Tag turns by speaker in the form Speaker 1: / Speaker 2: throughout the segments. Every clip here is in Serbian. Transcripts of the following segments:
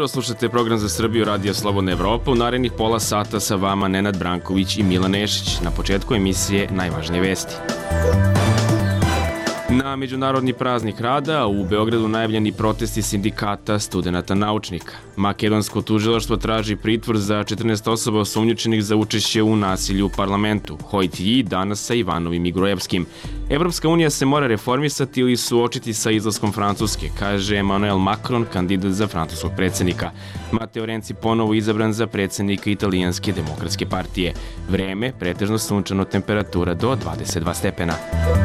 Speaker 1: pozdrav, slušate program za Srbiju Radija Slobodna Evropa. U narednih pola sata sa vama Nenad Branković i Milan Nešić. Na početku emisije najvažnije vesti. Na Međunarodni praznik rada u Beogradu najavljeni protesti sindikata studenata naučnika. Makedonsko tužilaštvo traži pritvor za 14 osoba osumnjičenih za učešće u nasilju u parlamentu. Hojtiji danas sa Ivanovim i Grojevskim. Evropska unija se mora reformisati ili suočiti sa izlaskom Francuske, kaže Emmanuel Macron, kandidat za francuskog predsjednika. Matteo Renzi ponovo izabran za predsjednika Italijanske demokratske partije. Vreme, pretežno sunčano, temperatura do 22 stepena.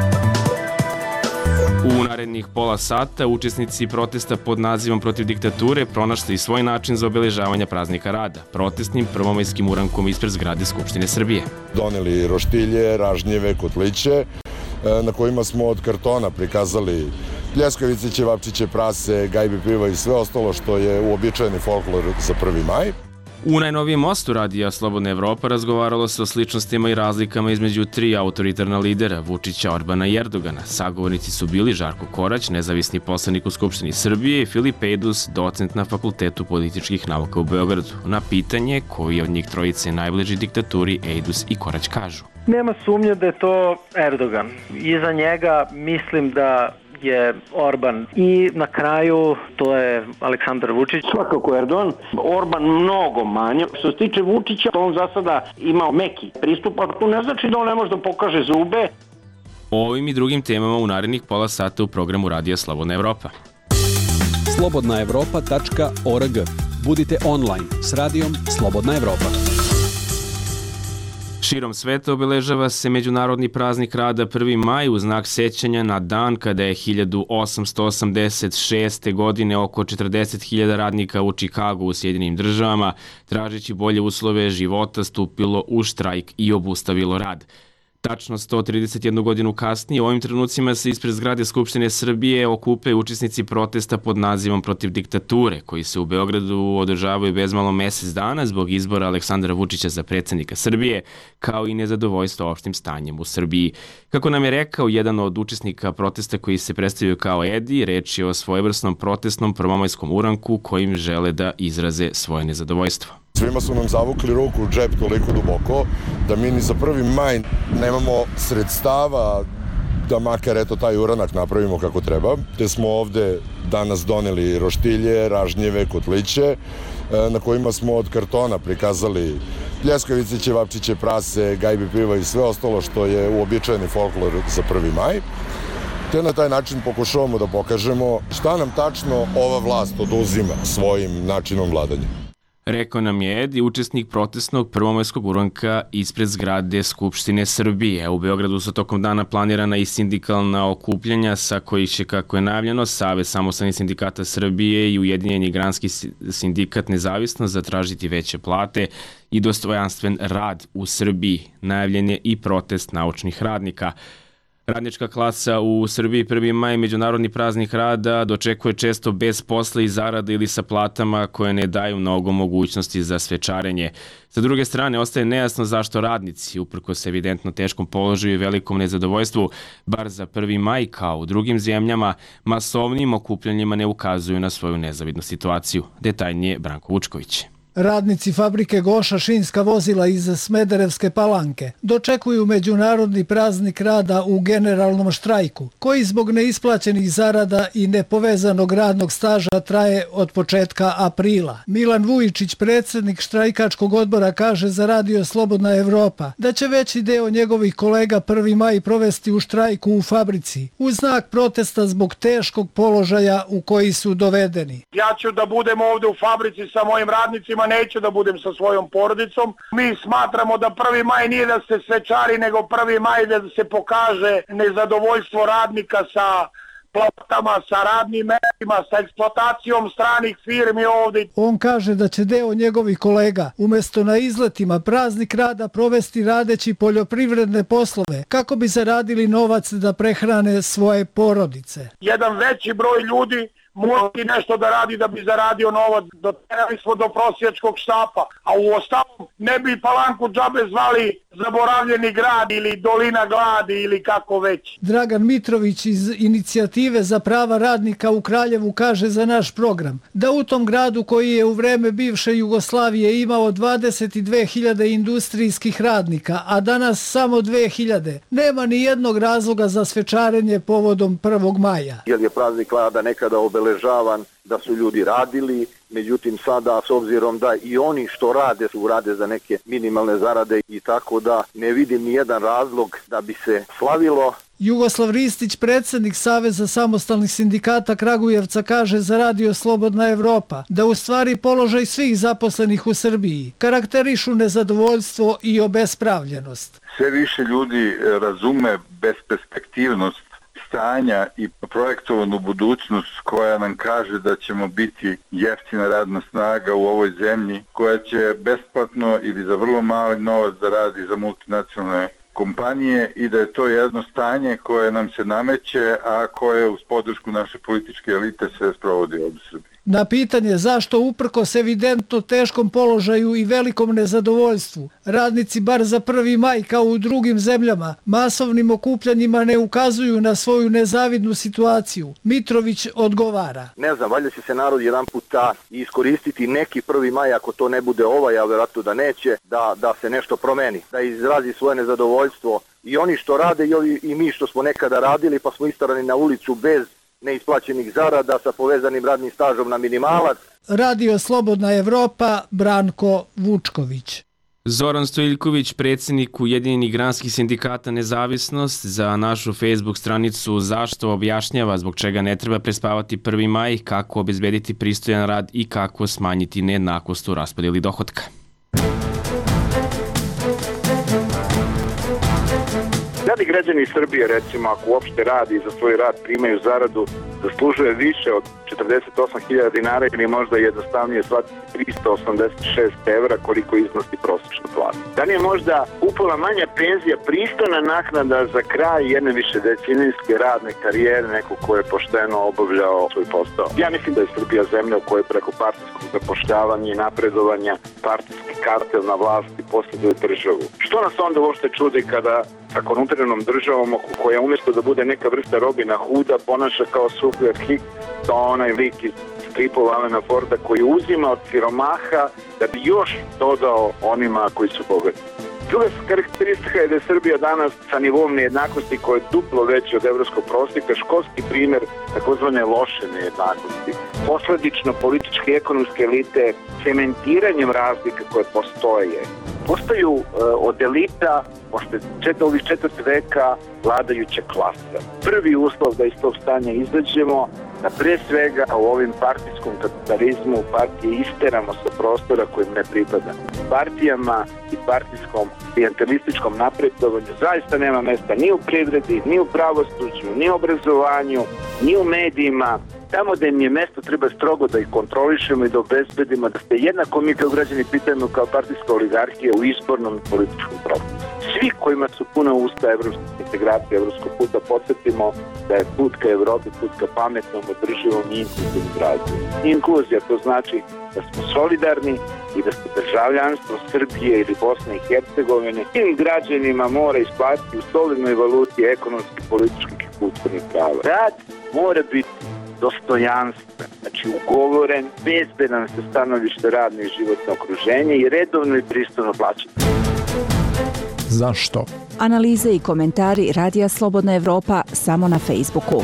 Speaker 1: U narednih pola sata učesnici protesta pod nazivom Protiv diktature pronašli svoj način za obeležavanje praznika rada, protestnim prvomajskim urankom ispred zgrade Skupštine Srbije.
Speaker 2: Doneli roštilje, ražnjeve, kotliće, na kojima smo od kartona prikazali pljeskavice, ćevapčiće, prase, gajbe piva i sve ostalo što je uobičajeni folklor za 1. maj.
Speaker 1: U najnovijem mostu Radija Slobodna Evropa razgovaralo se o sličnostima i razlikama između tri autoritarna lidera, Vučića, Orbana i Erdogana. Sagovornici su bili Žarko Korać, nezavisni poslanik u Skupštini Srbije, i Filip Ejdus, docent na Fakultetu političkih nauka u Beogradu. Na pitanje koji od njih trojice najbliži diktaturi, Ejdus i Korać kažu:
Speaker 3: Nema sumnje da je to Erdogan. Iza njega mislim da je Orban i na kraju to je Aleksandar Vučić.
Speaker 4: Svakako Erdogan, Orban mnogo manje. Što se tiče Vučića, on za sada ima meki pristup, a to ne znači da on ne može da pokaže zube.
Speaker 1: O ovim i drugim temama u narednih pola sata u programu Radija Slobodna Evropa.
Speaker 5: slobodnaevropa.org. Budite online s Radijom Slobodna Evropa.
Speaker 1: Širom sveta obeležava se Međunarodni praznik rada 1. maj u znak sećanja na dan kada je 1886. godine oko 40.000 radnika u Čikagu u Sjedinim državama, tražeći bolje uslove života, stupilo u štrajk i obustavilo rad. Tačno 131 godinu kasnije, u ovim trenucima se ispred zgrade Skupštine Srbije okupljaju učesnici protesta pod nazivom Protiv diktature, koji se u Beogradu održavaju bezmalo mesec dana zbog izbora Aleksandra Vučića za predsjednika Srbije, kao i nezadovoljstvo opštim stanjem u Srbiji. Kako nam je rekao jedan od učesnika protesta koji se predstavljaju kao Edi, reč je o svojevrsnom protestnom prvomajskom uranku kojim žele da izraze svoje nezadovoljstvo.
Speaker 2: Svima su nam zavukli ruku u džep toliko duboko da mi ni za 1. maj nemamo sredstava da makar eto taj uranak napravimo kako treba. Te smo ovde danas doneli roštilje, ražnjeve, kotliće, na kojima smo od kartona prikazali pljeskavice, ćevapčiće, prase, gajbe piva i sve ostalo što je uobičajeni folklor za 1. maj. Te na taj način pokušavamo da pokažemo šta nam tačno ova vlast oduzima svojim načinom vladanja.
Speaker 1: Rekao nam je Edi, učesnik protestnog prvomajskog uranka ispred zgrade Skupštine Srbije. U Beogradu su tokom dana planirana i sindikalna okupljanja sa kojih će, kako je najavljeno, Savez samostalnih sindikata Srbije i Ujedinjeni granski sindikat Nezavisnost zatražiti veće plate i dostojanstven rad u Srbiji. Najavljen je i protest naučnih radnika. Radnička klasa u Srbiji 1. maj, Međunarodni praznik rada, dočekuje često bez posla i zarada ili sa platama koje ne daju mnogo mogućnosti za svečarenje. Sa druge strane, ostaje nejasno zašto radnici, uprkos evidentno teškom položaju i velikom nezadovoljstvu, bar za 1. maj, kao u drugim zemljama, masovnim okupljanjima ne ukazuju na svoju nezavidnu situaciju. Detaljnije Branko Vučković.
Speaker 6: Radnici fabrike Goša šinska vozila iz Smederevske Palanke dočekuju Međunarodni praznik rada u generalnom štrajku, koji zbog neisplaćenih zarada i nepovezanog radnog staža traje od početka aprila. Milan Vujičić, predsjednik štrajkačkog odbora, kaže za Radio Slobodna Evropa da će veći deo njegovih kolega 1. maj provesti u štrajku u fabrici, u znak protesta zbog teškog položaja u koji su dovedeni.
Speaker 7: Ja ću da budem ovdje u fabrici sa mojim radnicima, neću da budem sa svojom porodicom. Mi smatramo da 1. maj nije da se svečari, nego 1. maj da se pokaže nezadovoljstvo radnika sa platama, sa radnim mestima, sa eksploatacijom stranih firmi ovdje.
Speaker 6: On kaže da će deo njegovih kolega umjesto na izletima praznik rada provesti radeći poljoprivredne poslove kako bi zaradili novac da prehrane svoje porodice.
Speaker 7: Jedan veći broj ljudi morati nešto da radi da bi zaradio novac. Doterali smo do prosjačkog štapa, a u ostalom ne bi Palanku džabe zvali zaboravljeni grad ili dolina gladi ili kako već.
Speaker 6: Dragan Mitrović iz Inicijative za prava radnika u Kraljevu kaže za naš program da u tom gradu koji je u vreme bivše Jugoslavije imao 22.000 industrijskih radnika, a danas samo 2.000, nema ni jednog razloga za svečarenje povodom 1. maja.
Speaker 8: Jer je praznik rada nekada obeležavan da su ljudi radili, međutim sada s obzirom da i oni što rade rade za neke minimalne zarade i tako da ne vidim ni jedan razlog da bi se slavilo.
Speaker 6: Jugoslav Ristić, predsjednik Saveza samostalnih sindikata Kragujevca, kaže za Radio Slobodna Evropa da u stvari položaj svih zaposlenih u Srbiji karakterišu nezadovoljstvo i obespravljenost.
Speaker 9: Sve više ljudi razume besperspektivnost stanja i projektovanu budućnost koja nam kaže da ćemo biti jeftina radna snaga u ovoj zemlji, koja će besplatno ili za vrlo mali novac da radi za multinacionalne kompanije i da je to jedno stanje koje nam se nameće, a koje uz podršku naše političke elite se sprovodi ovdje u Srbiji.
Speaker 6: Na pitanje zašto uprkos evidentno teškom položaju i velikom nezadovoljstvu radnici bar za 1. maj kao u drugim zemljama masovnim okupljanjima ne ukazuju na svoju nezavidnu situaciju, Mitrović odgovara.
Speaker 8: Ne znam, valjda će se narod jedan puta iskoristiti neki 1. maj, ako to ne bude ovaj, a vjerojatno da neće, da se nešto promeni, da izrazi svoje nezadovoljstvo i oni što rade i mi što smo nekada radili pa smo istarani na ulicu bez neisplaćenih zarada sa povezanim radnim stažom na minimalac.
Speaker 6: Radio Slobodna Evropa, Branko Vučković.
Speaker 1: Zoran Stojiljković, predsjednik Ujedinjenih granskih sindikata Nezavisnost, za našu Facebook stranicu Zašto objašnjava zbog čega ne treba prespavati 1. maj, kako obezbediti pristojan rad i kako smanjiti nejednakost u raspodjeli dohotka.
Speaker 10: Radi građani Srbije, recimo, ako uopšte radi i za svoj rad primaju zaradu, zaslužuje više od 48.000 dinara ili možda jednostavnije shvatiti 386 evra koliko iznosi prosječna plata. Da li je možda upola manja penzija pristojna naknada za kraj jedne višedecenijske radne karijere neko ko je pošteno obavljao svoj posao? Ja mislim da je Srbija zemlja u kojoj preko partijskog zapošljavanja i napredovanja partijski kartel na vlasti posjeduje državu. Što nas onda uopšte čudi kada sa korumpiranom državom koja umjesto da bude neka vrsta Robina Hooda ponaša kao Super Hicks, to onaj lik iz stripova Alana Forda koji uzima od siromaha da bi još dodao onima koji su bogati. Druga karakteristika je da je Srbija danas sa nivom nejednakosti koja je duplo veći od evropskog prosjeka školski primjer takozvane loše nejednakosti. Posledično političke i ekonomske elite cementiranjem razlika koje postoje postaju od elita posle ovih 4. veka vladajuća klasa. Prvi uslov da iz tog stanja izađemo, da pre svega u ovim partijskom kapitalizmu partije isteramo sa prostora kojim ne pripada. Partijama i partijskom klijentelističkom napredovanju zaista nema mesta ni u privredi, ni u pravosuđu, ni u obrazovanju, ni u medijima. Tamo da im je mesto treba strogo da ih kontrolišemo i da obezbedimo da se jednako mi kao građani pitajemo kao partijska oligarhija u izbornom i političkom procesu. Svi kojima su puna usta evropske integracije, evropskog puta, podsjetimo da je put ka Evropi, put ka pametnom, održivom i inkluzivnom razvoju. Inkluzija to znači da smo solidarni i da se državljanstvo Srbije ili Bosne i Hercegovine tim građanima mora isplatiti u solidnoj valuti ekonomskih, političkih i kulturnih prava. Rad mora biti dostojanstven, znači ugovoren, bezbedan sa stanovište radno i životno okruženje i redovno i pristojno plaćanje.
Speaker 5: Zašto?
Speaker 11: Analize i komentari Radija Slobodna Evropa samo na Facebooku.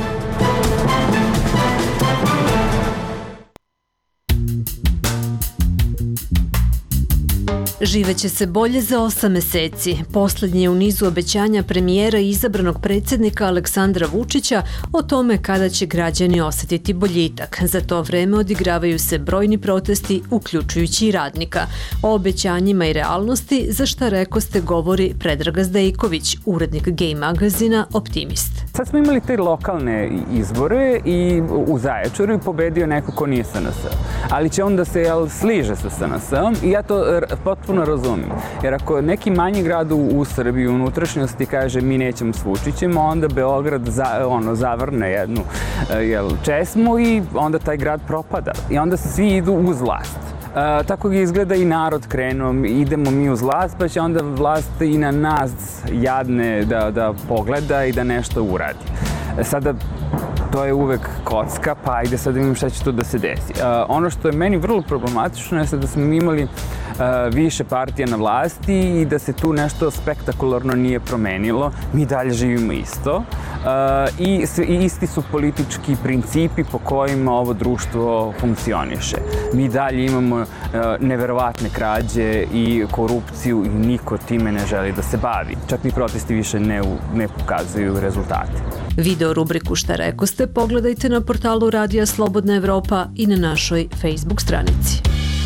Speaker 12: Živeće se bolje za 8 meseci. Poslednji je u nizu obećanja premijera i izabranog predsjednika Aleksandra Vučića o tome kada će građani osjetiti boljitak. Za to vreme odigravaju se brojni protesti, uključujući i radnika. O obećanjima i realnosti, za šta rekoste govori Predrag Zdejković, urednik Gay magazina Optimist.
Speaker 13: Sad smo imali te lokalne izbore i u Zaječaru pobedio neko ko nije SNS. Ali će onda se sliže sa SNS-om i ja to potpuno razumim. Jer ako neki manji grad u Srbiji u unutrašnjosti kaže mi nećemo s Vučićem, onda Beograd zavrne jednu česmu i onda taj grad propada. I onda svi idu uz vlast. Tako izgleda i narod krenuo, idemo mi uz vlast, pa će onda vlast i na nas jadne da pogleda i da nešto uradi. Sada, to je uvek kocka, pa ajde sad da vidim šta će tu da se desi. Ono što je meni vrlo problematično je da smo imali više partija na vlasti i da se tu nešto spektakularno nije promenilo. Mi dalje živimo isto i isti su politički principi po kojima ovo društvo funkcioniše. Mi dalje imamo neverovatne krađe i korupciju i niko time ne želi da se bavi. Čak ni protesti više ne pokazuju rezultate.
Speaker 12: Video rubriku Šta rekoste pogledajte na portalu Radija Slobodna Evropa i na našoj Facebook stranici.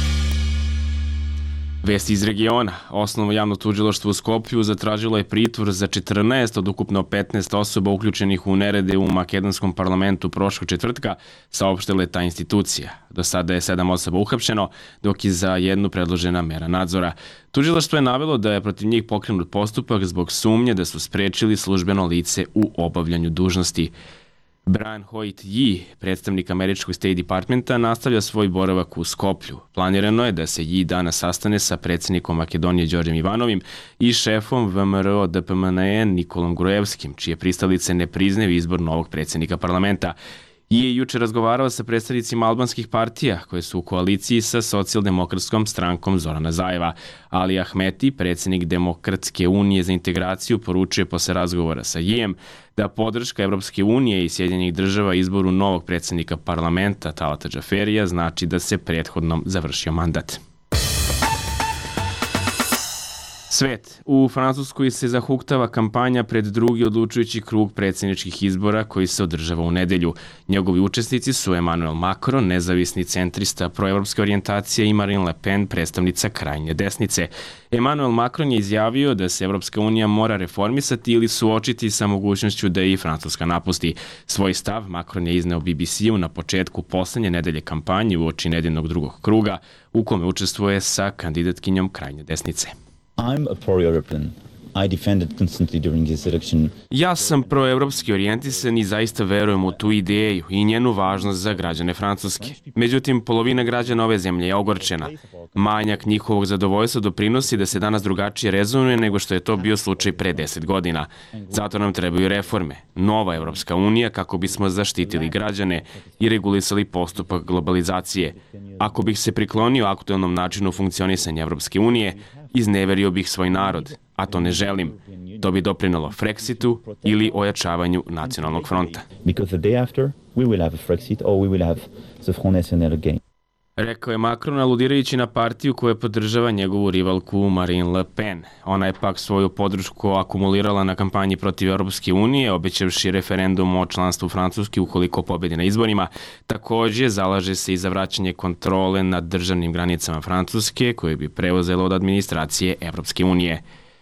Speaker 1: Vesti iz regiona. Osnovno javno tužilaštvo u Skoplju zatražilo je pritvor za 14 od ukupno 15 osoba uključenih u nerede u makedonskom parlamentu prošlog četvrtka, saopštila je ta institucija. Do sada je 7 osoba uhapšeno, dok je za jednu predložena mera nadzora. Tužilaštvo je navelo da je protiv njih pokrenut postupak zbog sumnje da su sprečili službeno lice u obavljanju dužnosti. Brian Hoyt Yee, predstavnik američkog State Departmenta, nastavlja svoj boravak u Skoplju. Planirano je da se Yee danas sastane sa predsjednikom Makedonije Đorđem Ivanovim i šefom VMRO DPMNE Nikolom Grujevskim, čije pristalice ne priznaju izbor novog predsjednika parlamenta. Je juče razgovarao sa predstavnicima albanskih partija koje su u koaliciji sa socijaldemokratskom strankom Zorana Zajeva. Ali Ahmeti, predsjednik Demokratske unije za integraciju, poručuje posle razgovora sa Yijem da podrška Evropske unije i Sjedinjenih država izboru novog predsjednika parlamenta Talata Džaferija znači da se prethodnom završio mandat. Svet. U Francuskoj se zahuktava kampanja pred drugi odlučujući krug predsjedničkih izbora koji se održava u nedelju. Njegovi učesnici su Emmanuel Macron, nezavisni centrista proevropske orijentacije, i Marine Le Pen, predstavnica krajnje desnice. Emmanuel Macron je izjavio da se Evropska unija mora reformisati ili suočiti sa mogućnošću da i Francuska napusti. Svoj stav Macron je izneo BBC-u na početku poslednje nedelje kampanje uoči nedeljnog drugog kruga, u kome učestvuje sa kandidatkinjom krajnje desnice.
Speaker 14: I'm a pro-European. I defended constantly during this election.
Speaker 1: Ja sam proevropski orijentisan i zaista verujem u tu ideju i njenu važnost za građane Francuske. Međutim, polovina građana ove zemlje je ogorčena. Manjak njihovog zadovoljstva doprinosi da se danas drugačije rezonuje nego što je to bio slučaj pre 10 godina. Zato nam trebaju reforme, nova Evropska unija kako bismo zaštitili građane i regulisali postupak globalizacije. Ako bih se priklonio aktuelnom načinu funkcionisanja Evropske unije, izneverio bih svoj narod, a to ne želim. To bi doprinelo Frexitu ili ojačavanju nacionalnog fronta.
Speaker 14: Because the day after, we will have a Frexit or we will have the Front National again.
Speaker 1: Rekao je Macron, aludirajući na partiju koja podržava njegovu rivalku Marine Le Pen. Ona je pak svoju podršku akumulirala na kampanji protiv Europske unije, obećavši referendum o članstvu Francuske ukoliko pobedi na izborima. Takođe, zalaže se i za vraćanje kontrole nad državnim granicama Francuske, koje bi preuzelo od administracije Evropske unije.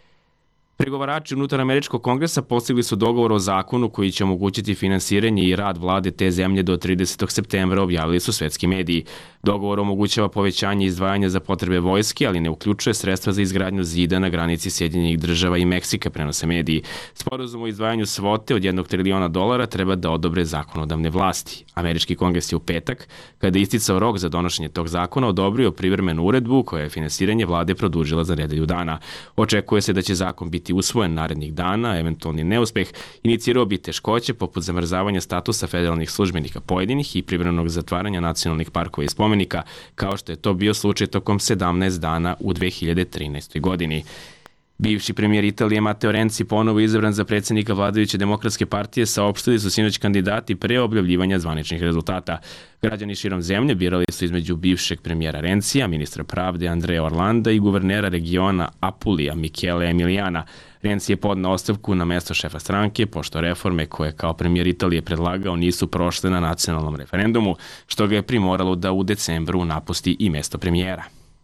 Speaker 1: Pregovarači unutar Američkog kongresa postigli su dogovor o zakonu koji će omogućiti finansiranje i rad vlade te zemlje do 30. septembra, objavili su svetski mediji. Dogovor omogućava povećanje izdvajanja za potrebe vojske, ali ne uključuje sredstva za izgradnju zida na granici Sjedinjenih država i Meksika, prenose mediji. Sporazum o izdvajanju svote od $1 triliona treba da odobre zakonodavne vlasti. Američki kongres je u petak, kada je isticao rok za donošenje tog zakona, odobrio privremenu uredbu koja je finansiranje vlade produžila za nedelju dana. Očekuje se da će zakon biti usvojen narednih dana, eventualni neuspeh inicirao bi teškoće poput zamrzavanja statusa federalnih službenika pojedinih i privremenog zatvaranja nacionalnih parkova i spomenika, kao što je to bio slučaj tokom 17 dana u 2013. godini. Bivši premijer Italije Matteo Renzi, ponovo izabran za predsjednika vladajuće Demokratske partije, saopštili su sinoć kandidati pre objavljivanja zvaničnih rezultata. Građani širom zemlje birali su između bivšeg premijera Renzija, ministra pravde Andrea Orlanda i guvernera regiona Apulija Michele Emiliana. Renzi je podneo ostavku na mesto šefa stranke, pošto reforme koje kao premijer Italije predlagao nisu prošle na nacionalnom referendumu, što ga je primoralo da u decembru napusti i mesto premijera.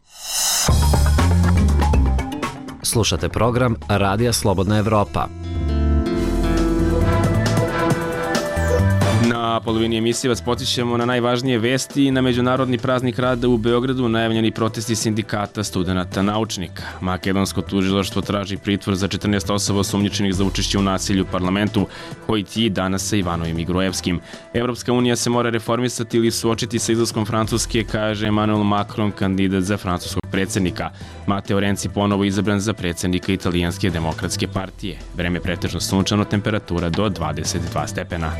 Speaker 15: Slušate program Radija Slobodna Evropa.
Speaker 1: Na Na polovini emisije vas potičemo na najvažnije vesti i na Međunarodni praznik rada u Beogradu najavljeni protesti sindikata studenata naučnika. Makedonsko tužilaštvo traži pritvor za 14 osoba osumnjičenih za učešće u nasilju u parlamentu, Hojtiji danas sa Ivanovim i Gruevskim. Evropska unija se mora reformisati ili suočiti sa izlaskom Francuske, kaže Emmanuel Macron, kandidat za francuskog predsjednika. Matteo Renzi ponovo izabran za predsjednika Italijanske demokratske partije. Vreme pretežno sunčano, temperatura do 22 stepena.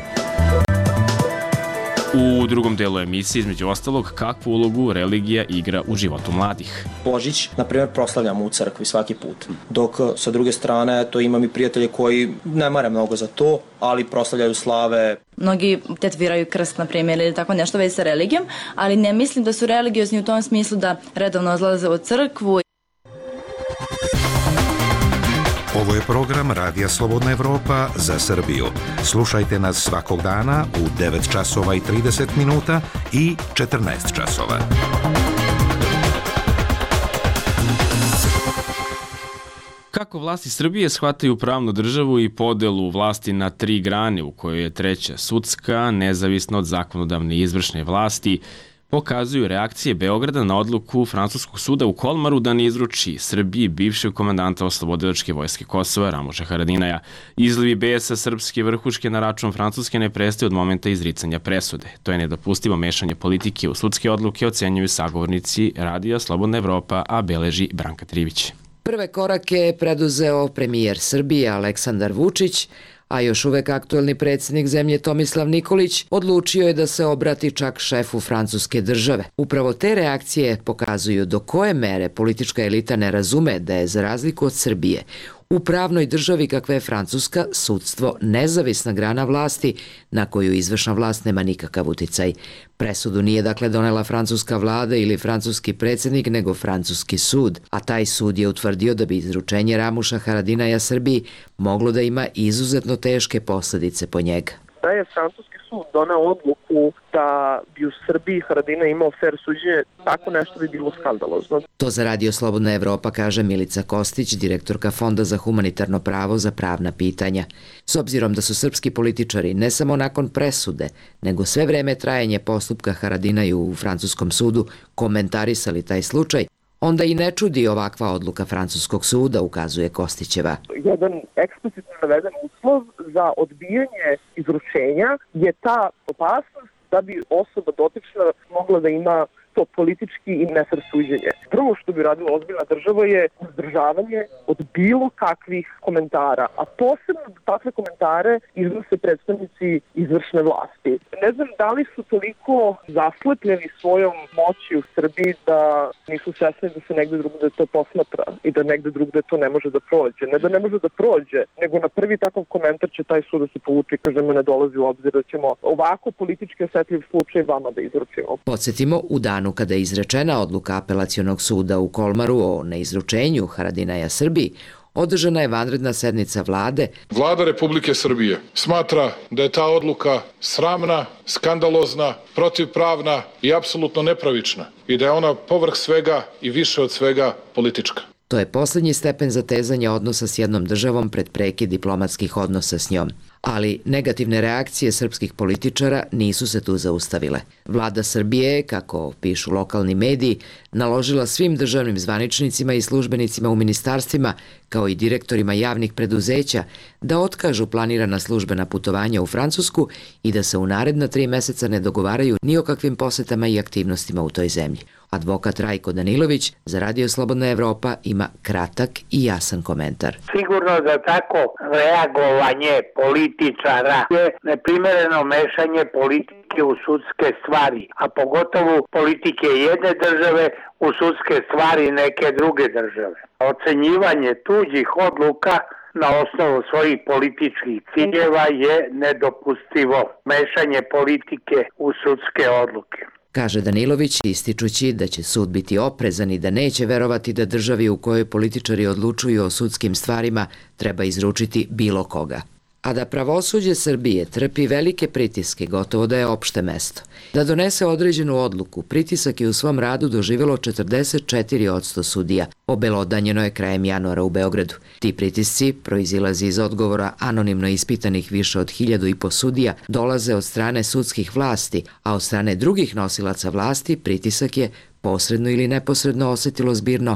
Speaker 1: U drugom delu emisije, između ostalog, kakvu ulogu religija igra u životu mladih.
Speaker 16: Božić, na primjer, proslavljamo u crkvi svaki put. Dok sa druge strane, to imam i prijatelje koji ne mare mnogo za to, ali proslavljaju slave.
Speaker 17: Mnogi tetviraju krst, na primjer, ili tako nešto već sa religijom, ali ne mislim da su religiozni u tom smislu da redovno odlaze u crkvu.
Speaker 18: Ovo je program Radija Slobodna Evropa za Srbiju. Slušajte nas svakog dana u 9 časova i 30 minuta i 14 časova.
Speaker 1: Kako vlasti Srbije shvataju pravnu državu i podelu vlasti na 3 grane, u kojoj je treća sudska, nezavisno od zakonodavne i izvršne vlasti, pokazuju reakcije Beograda na odluku francuskog suda u Kolmaru da ne izruči Srbiji bivšeg komandanta Oslobodilačke vojske Kosova Ramuša Haradinaja. Izlivi besa srpske vrhuške na račun Francuske ne prestaje od momenta izricanja presude. To je nedopustivo mešanje politike u sudske odluke, ocenjuju sagovornici Radija Slobodna Evropa, a beleži Branka Trivić.
Speaker 19: Prve korake je preduzeo premijer Srbije Aleksandar Vučić, a još uvek aktuelni predsjednik zemlje Tomislav Nikolić odlučio je da se obrati čak šefu francuske države. Upravo te reakcije pokazuju do koje mere politička elita ne razume da je, za razliku od Srbije, u pravnoj državi kakva je Francuska, sudstvo nezavisna grana vlasti na koju izvršna vlast nema nikakav uticaj. Presudu nije dakle donela francuska vlada ili francuski predsjednik, nego francuski sud, a taj sud je utvrdio da bi izručenje Ramuša Haradinaja Srbiji moglo da ima izuzetno teške posljedice po njega.
Speaker 20: Da je francuski sud doneo odluku da bi u Srbiji Haradinaj imao fair suđenje, tako nešto bi bilo skandalozno.
Speaker 19: To za Radio Slobodna Evropa kaže Milica Kostić, direktorka Fonda za humanitarno pravo za pravna pitanja. S obzirom da su srpski političari ne samo nakon presude, nego sve vreme trajanje postupka Haradinaju u francuskom sudu komentarisali taj slučaj, onda i ne čudi ovakva odluka francuskog suda, ukazuje Kostićeva.
Speaker 20: Jedan eksplicitno naveden uslov za odbijanje izručenja je ta opasnost da bi osoba dotična mogla da ima to politički i nefer suđenje. Prvo što bi radila ozbiljna država je uzdržavanje od bilo kakvih komentara, a posebno da takve komentare iznose predstavnici izvršne vlasti. Ne znam da li su toliko zaslepljeni svojom moći u Srbiji da nisu svesni da se negde drugde to posmatra i da negde drugde to ne može da prođe. Ne da ne može da prođe, nego na prvi takav komentar će taj sud da se povuče i kaže me ne dolazi u obzir da ćemo ovako politički osetljiv slučaj vama da izručimo.
Speaker 19: Podsjetimo, u danu kada je izrečena odluka apelacionog suda u Kolmaru o neizručenju Haradinaja Srbiji, održana je vanredna sednica vlade.
Speaker 21: Vlada Republike Srbije smatra da je ta odluka sramna, skandalozna, protivpravna i apsolutno nepravična i da je ona povrh svega i više od svega politička.
Speaker 19: To je posljednji stepen zatezanja odnosa s jednom državom pred prekid diplomatskih odnosa s njom. Ali negativne reakcije srpskih političara nisu se tu zaustavile. Vlada Srbije je, kako pišu lokalni mediji, naložila svim državnim zvaničnicima i službenicima u ministarstvima, kao i direktorima javnih preduzeća, da otkažu planirana službena putovanja u Francusku i da se u naredna 3 meseca ne dogovaraju ni o kakvim posetama i aktivnostima u toj zemlji. Advokat Rajko Danilović za Radio Slobodna Evropa ima kratak i jasan komentar.
Speaker 22: Sigurno da tako reagovanje političara je neprimereno mešanje politike u sudske stvari, a pogotovo politike jedne države u sudske stvari neke druge države. Ocenjivanje tuđih odluka na osnovu svojih političkih ciljeva je nedopustivo. Mešanje politike u sudske odluke.
Speaker 19: Kaže Danilović, ističući da će sud biti oprezan i da neće verovati da državi u kojoj političari odlučuju o sudskim stvarima treba izručiti bilo koga. A da pravosuđe Srbije trpi velike pritiske, gotovo da je opšte mesto. Da donese određenu odluku, pritisak je u svom radu doživjelo 44% sudija. Obelodanjeno je krajem januara u Beogradu. Ti pritisci proizilazi iz odgovora anonimno ispitanih više od 1500 sudija, dolaze od strane sudskih vlasti, a od strane drugih nosilaca vlasti pritisak je posredno ili neposredno osetilo zbirno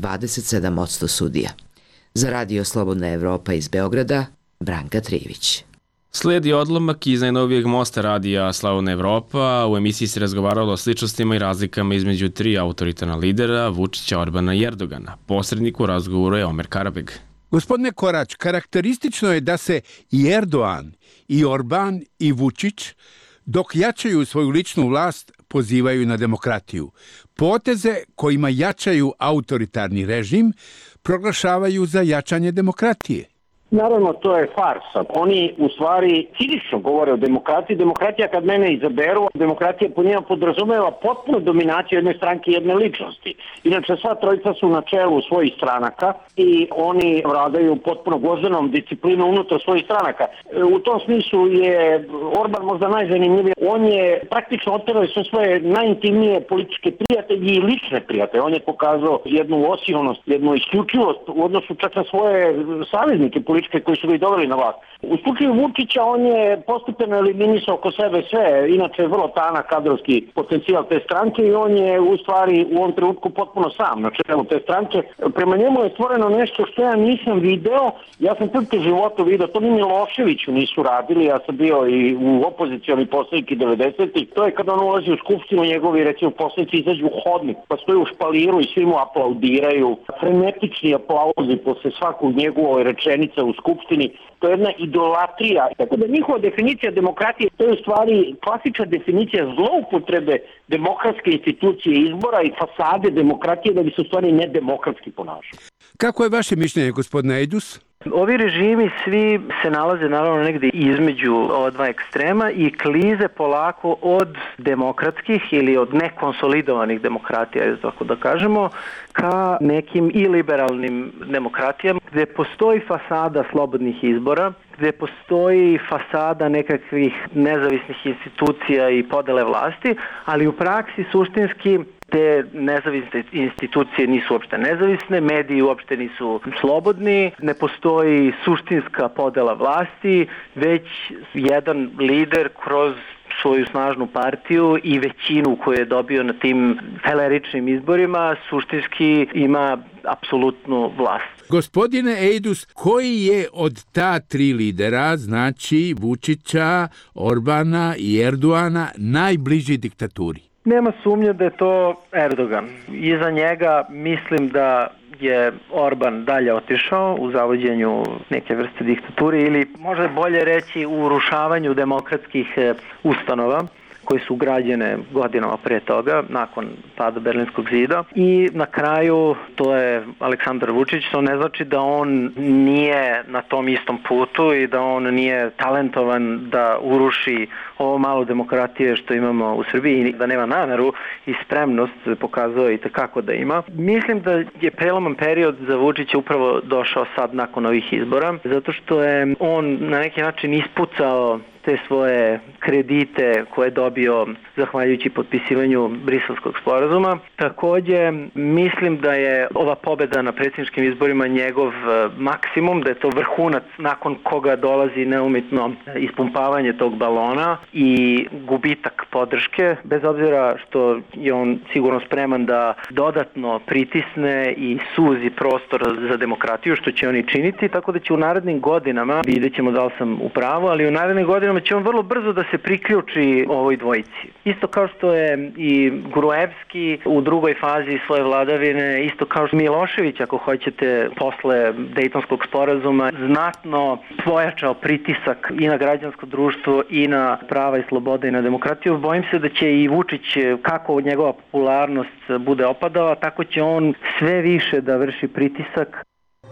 Speaker 19: 27% sudija. Za Radio Slobodna Evropa iz Beograda, Branka Trivić.
Speaker 1: Slijedi odlomak iz najnovijeg mosta radija Slobodna Evropa. U emisiji se razgovaralo o sličnostima i razlikama između tri autoritarna lidera, Vučića, Orbana i Erdogana. Posrednik u razgovoru je Omer Karabeg.
Speaker 3: Gospodine Korać, karakteristično je da se i Erdogan, i Orban, i Vučić, dok jačaju svoju ličnu vlast, pozivaju na demokratiju. Poteze kojima jačaju autoritarni režim proglašavaju za jačanje demokratije.
Speaker 4: Naravno, to je farsa. Oni u stvari cinično govore o demokratiji. Demokratija kad mene izaberu, demokratija po njima podrazumeva potpuno dominaciju jedne stranke i jedne ličnosti. Inače, sva trojica su na čelu svojih stranaka i oni vladaju potpuno gvozdenom disciplinom unutar svojih stranaka. U tom smislu je Orban možda najzanimljiviji. On je praktično oterao sve svoje najintimnije političke prijatelje i lične prijatelje. On je pokazao jednu osilnost, jednu isključivost u odnosu čak na svoje saveznike političke koji su ga i doveli na vlast. U slučaju Vučića on je postepeno eliminisao oko sebe sve, inače vrlo tanak kadrovski potencijal te stranke i on je u stvari u ovom trenutku potpuno sam na čelu te stranke. Prema njemu je stvoreno nešto što ja nisam video, ja sam prvi životu video, to ni Miloševiću nisu radili, ja sam bio i u opozicioni poslanik i 90-ih, to je kada on ulazi u skupštinu, njegovi recimo poslanici izađu u hodnik, pa stoji u špaliru i svi mu aplaudiraju, frenetični aplauzi posle svakog njegovoj rečenice u skupštini, to je jedna idolatrija. Tako da njihova definicija demokratije, to je u stvari klasična definicija zloupotrebe demokratske institucije izbora i fasade demokratije da bi se u stvari nedemokratski ponašali.
Speaker 3: Kako je vaše mišljenje, gospodine Ejdus?
Speaker 23: Ovi režimi svi se nalaze naravno negdje između ova dva ekstrema i klize polako od demokratskih ili od nekonsolidovanih demokratija, tako da kažemo, ka nekim i liberalnim demokratijama gdje postoji fasada slobodnih izbora, gdje postoji fasada nekakvih nezavisnih institucija i podele vlasti, ali u praksi suštinski te nezavisne institucije nisu uopšte nezavisne, mediji uopšte nisu slobodni, ne postoji suštinska podela vlasti, već jedan lider kroz svoju snažnu partiju i većinu koju je dobio na tim feleričnim izborima suštinski ima apsolutnu vlast.
Speaker 3: Gospodine Ejdus, koji je od ta tri lidera, znači Vučića, Orbana i Erdogana, najbliži diktaturi?
Speaker 23: Nema sumnje da je to Erdogan. Iza njega mislim da je Orban dalje otišao u zavođenju neke vrste diktature ili možda bolje reći u urušavanju demokratskih ustanova koje su građene godinama pre toga, nakon pada Berlinskog zida. I na kraju to je Aleksandar Vučić, to ne znači da on nije na tom istom putu i da on nije talentovan da uruši ovo malo demokratije što imamo u Srbiji i da nema nameru i spremnost pokazao i kako da ima. Mislim da je preloman period za Vučića upravo došao sad nakon ovih izbora, zato što je on na neki način ispucao te svoje kredite koje je dobio zahvaljujući potpisivanju Briselskog sporazuma. Također mislim da je ova pobeda na predsjedničkim izborima njegov maksimum, da je to vrhunac nakon koga dolazi neumitno ispumpavanje tog balona i gubitak podrške, bez obzira što je on sigurno spreman da dodatno pritisne i suzi prostor za demokratiju, što će oni činiti, tako da će u narednim godinama, vidjet ćemo da li sam u pravu, ali u narednim godinama će on vrlo brzo da se priključi ovoj dvojici. Isto kao što je i Gruevski u drugoj fazi svoje vladavine, isto kao što Milošević, ako hoćete, posle Dejtonskog sporazuma, znatno pojačao pritisak i na građansko društvo i na prava i slobode i na demokratiju. Bojim se da će i Vučić, kako njegova popularnost bude opadala, tako će on sve više da vrši pritisak.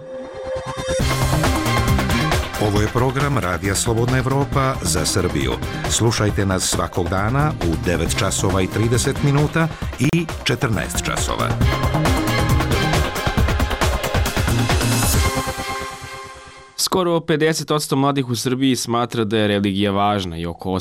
Speaker 18: Ovo je program Radija Slobodna Evropa za Srbiju. Slušajte nas svakog dana u 9 časova i 30 minuta i 14 časova.
Speaker 1: Skoro 50% mladih u Srbiji smatra da je religija važna i oko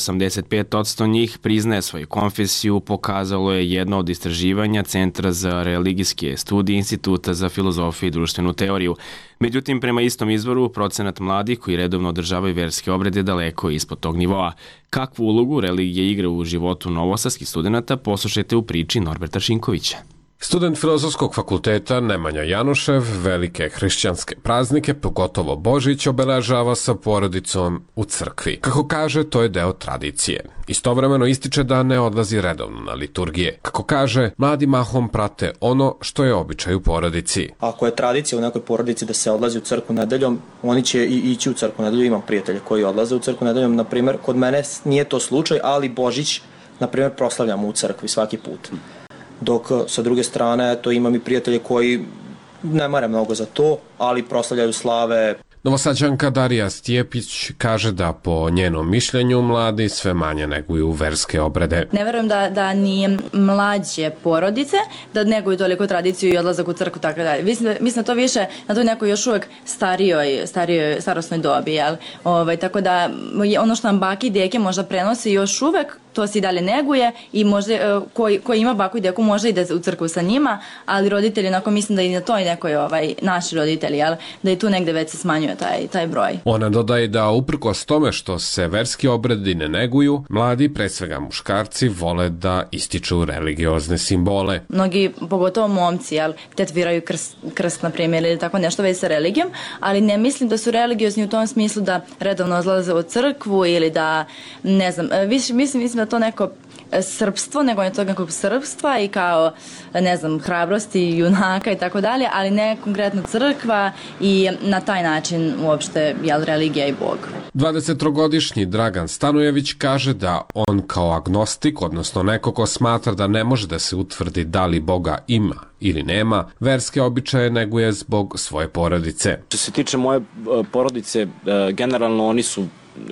Speaker 1: 85% njih priznaje svoju konfesiju, pokazalo je jedno od istraživanja Centra za religijske studije Instituta za filozofiju i društvenu teoriju. Međutim, prema istom izvoru, procenat mladih koji redovno održavaju verske obrede daleko je ispod tog nivoa. Kakvu ulogu religija igra u životu novosadskih studenta, poslušajte u priči Norberta Šinkovića.
Speaker 2: Student Filozofskog fakulteta Nemanja Janušev velike hrišćanske praznike, pogotovo Božić, obeležava sa porodicom u crkvi. Kako kaže, to je deo tradicije. Istovremeno ističe da ne odlazi redovno na liturgije. Kako kaže, mladi mahom prate ono što je običaj u porodici.
Speaker 16: Ako je tradicija u nekoj porodici da se odlazi u crkvu nedeljom, oni će i ići u crkvu nedeljom. Imam prijatelje koji odlaze u crkvu nedeljom, na primjer, kod mene nije to slučaj, ali Božić, na primjer, proslavljamo u crkvi svaki put. Dok sa druge strane, to imam i prijatelje koji ne mare mnogo za to, ali proslavljaju slave.
Speaker 2: Novosađanka Darija Stjepić kaže da po njenom mišljenju mladi sve manje neguju verske obrede.
Speaker 17: Ne verujem da ni mlađe porodice da neguju toliko tradiciju i odlazak u crkvu, tako dalje. Mislim da to više na toj nekoj još uvek starijoj starosnoj dobi, jel? Tako da ono što nam baki i deke možda prenose još uvek, to se i dalje neguje i možda ko ima baku i deku može ide u crkvu sa njima, ali roditelji, onako mislim da i na toj nekoj naši roditelji, jel? Da i tu negde već se smanjuje taj broj.
Speaker 2: Ona dodaje da uprkos tome što se verski obredi ne neguju, mladi, pre svega muškarci, vole da ističu religiozne simbole.
Speaker 17: Mnogi, pogotovo momci, tetviraju krst, na primjer, ili tako nešto već sa religijom, ali ne mislim da su religiozni u tom smislu da redovno odlaze u crkvu ili da, ne znam, mislim da to neko srpstvo, nego je to nekog srpstva i kao, ne znam, hrabrosti, junaka i tako dalje, ali ne konkretno crkva i na taj način uopšte religija i Bog.
Speaker 2: 23-godišnji Dragan Stanojević kaže da on kao agnostik, odnosno neko ko smatra da ne može da se utvrdi da li Boga ima ili nema, verske običaje neguje zbog svoje porodice.
Speaker 7: Što se tiče moje porodice, generalno oni su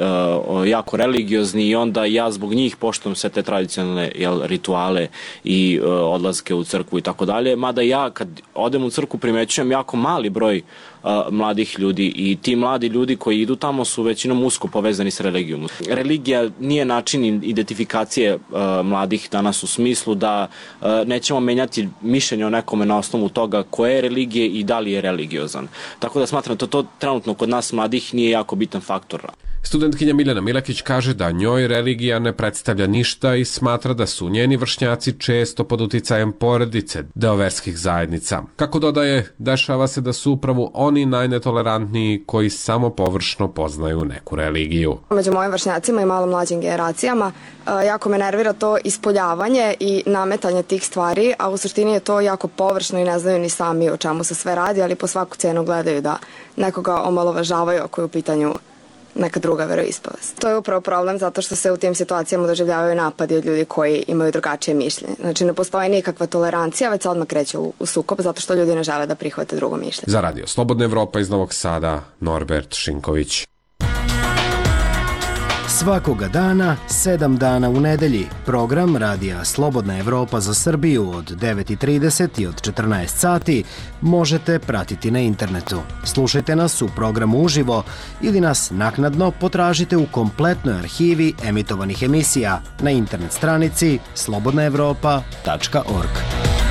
Speaker 7: jako religiozni i onda ja zbog njih poštujem sve te tradicionalne rituale i odlaske u crkvu i tako dalje, mada ja kad odem u crkvu primećujem jako mali broj mladih ljudi i ti mladi ljudi koji idu tamo su većinom usko povezani s religijom. Religija nije način identifikacije mladih danas u smislu da nećemo menjati mišljenje o nekome na osnovu toga koje je religije i da li je religiozan. Tako da smatram da to trenutno kod nas mladih nije jako bitan faktor.
Speaker 2: Studentkinja Miljana Milakić kaže da njoj religija ne predstavlja ništa i smatra da su njeni vršnjaci često pod uticajem porodice, deo verskih zajednica. Kako dodaje, dešava se da su upravo oni najnetolerantniji koji samo površno poznaju neku religiju.
Speaker 9: Među mojim vršnjacima i malo mlađim generacijama jako me nervira to ispoljavanje i nametanje tih stvari, a u suštini je to jako površno i ne znaju ni sami o čemu se sve radi, ali po svaku cenu gledaju da nekoga omalovažavaju ako je u pitanju neka druga veroispovest. To je upravo problem zato što se u tim situacijama doživljavaju napadi od ljudi koji imaju drugačije mišljenje. Znači ne postoji nikakva tolerancija, već se odmah kreće u sukob zato što ljudi ne žele da prihvate drugo mišljenje.
Speaker 2: Za Radio Slobodna Evropa iz Novog Sada, Norbert Šinković.
Speaker 24: Svakoga dana, 7 dana u nedelji, program Radija Slobodna Evropa za Srbiju od 9:30 i od 14 sati možete pratiti na internetu. Slušajte nas u programu uživo ili nas naknadno potražite u kompletnoj arhivi emitovanih emisija na internet stranici slobodnaevropa.org.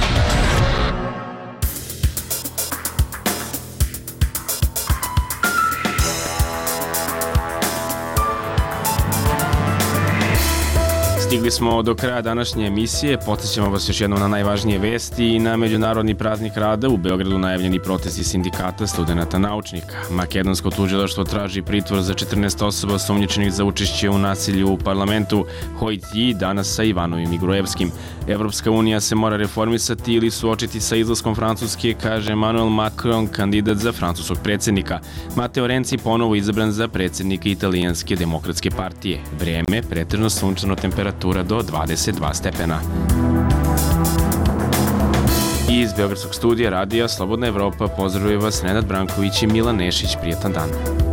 Speaker 1: Stigli smo do kraja današnje emisije, podsjećamo vas još jednom na najvažnije vesti i na Međunarodni praznik rada u Beogradu najavljeni protesti sindikata studenata naučnika. Makedonsko tužilaštvo traži pritvor za 14 osoba osumnjičenih za učešće u nasilju u parlamentu, Hojtji danas sa Ivanovim i Grujevskim. Evropska unija se mora reformisati ili suočiti sa izlaskom Francuske, kaže Emmanuel Macron, kandidat za francuskog predsjednika. Matteo Renzi ponovo izabran za predsjednika Italijanske demokratske partije. Vreme, pretežno sunčano, temperatura do 22 stepena. Iz Beogradskog studija Radija Slobodna Evropa pozdravuje vas Nenad Branković i Milan Nešić. Prijetan dan.